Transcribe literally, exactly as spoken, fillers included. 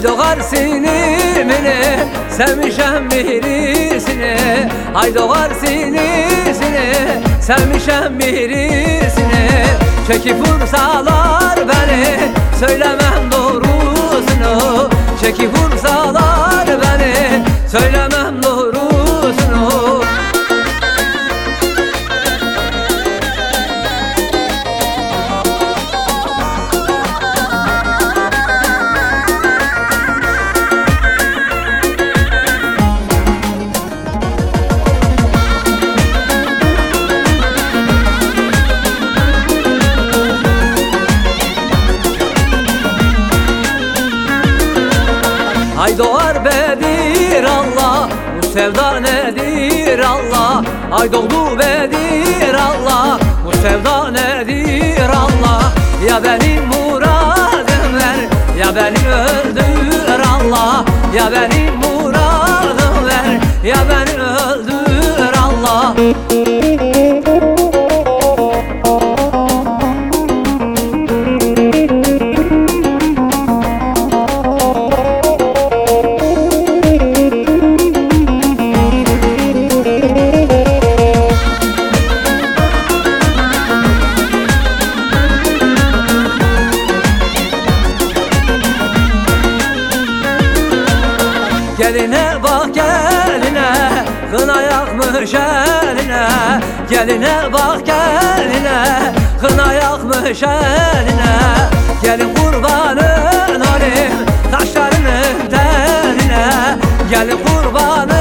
Hay doğar sinimini, sevmişem birisini. Hay doğar sinisini, sevmişem birisini. Çekip vursalar beni, söylemem doğrusunu. Çekip vursalar beni, söylemem doğrusunu. Ay doğar Bedir Allah, bu sevda nedir Allah? Ay doğdu Bedir Allah, bu sevda nedir Allah? Ya benim muradım ver, ya beni öldür Allah. Ya benim muradım ver, ya beni öldür Allah. Geline bak geline, kına yakmış eline. Geline bak geline, kına yakmış eline. Gelin kurbanın olayım taşlarının teline. Gelin kurbanın